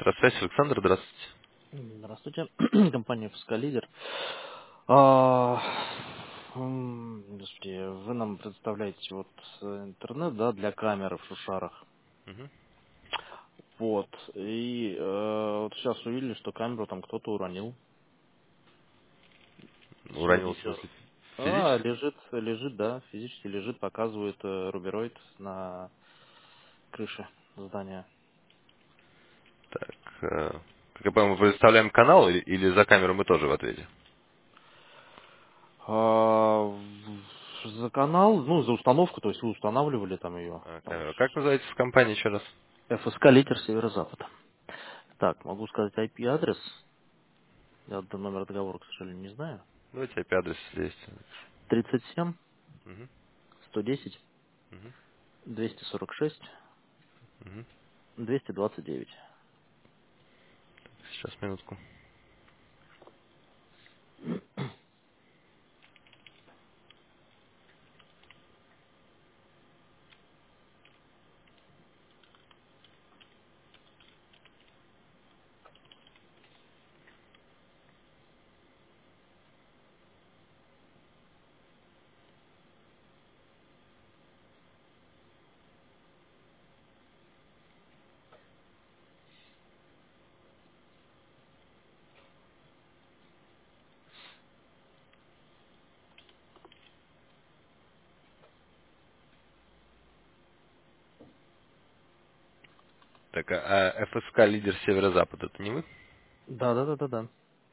Автосвязь, Александр, здравствуйте. Здравствуйте, компания Лидер. Господи, вы нам представляете вот интернет, да, для камеры в Шушарах. Мгм. Вот. И вот сейчас увидели, что камеру там кто-то уронил. Уронил, Сегодня в еще. смысле, физически? Лежит, да, физически лежит, показывает рубероид на крыше здания. Так, как я понимаю, мы представляем канал или за камеру мы тоже в ответе? За канал, ну, за установку, то есть вы устанавливали там ее. Там Камеру. Как называется компания еще раз? ФСК Лидер Северо-Запад. Так, могу сказать IP-адрес. Я вот номер договора, к сожалению, не знаю. Давайте IP-адрес есть. 37 Мгм. 110 Мгм. 246 Мгм. 229. Сейчас, минутку. Так, ФСК лидер Северо-Запад, это не вы? Да.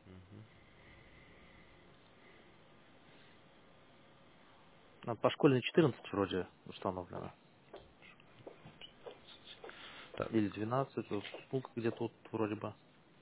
По школьной 14 вроде установлено. Так, Или 12, вот, ну, где-то вот вроде бы.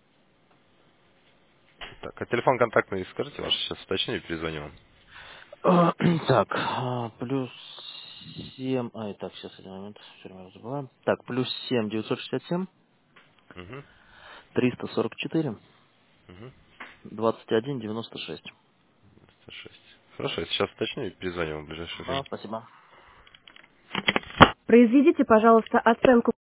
так, а телефон контактный скажите ваш, сейчас уточню и перезвоню вам. Так, плюс 7. Так, сейчас, один момент, все время забываем. Так, плюс 7 967 Угу. 344 Угу. 21 96. 6. Хорошо, я сейчас уточню и перезвоню вам в ближайшее время. Спасибо. Произведите, пожалуйста, оценку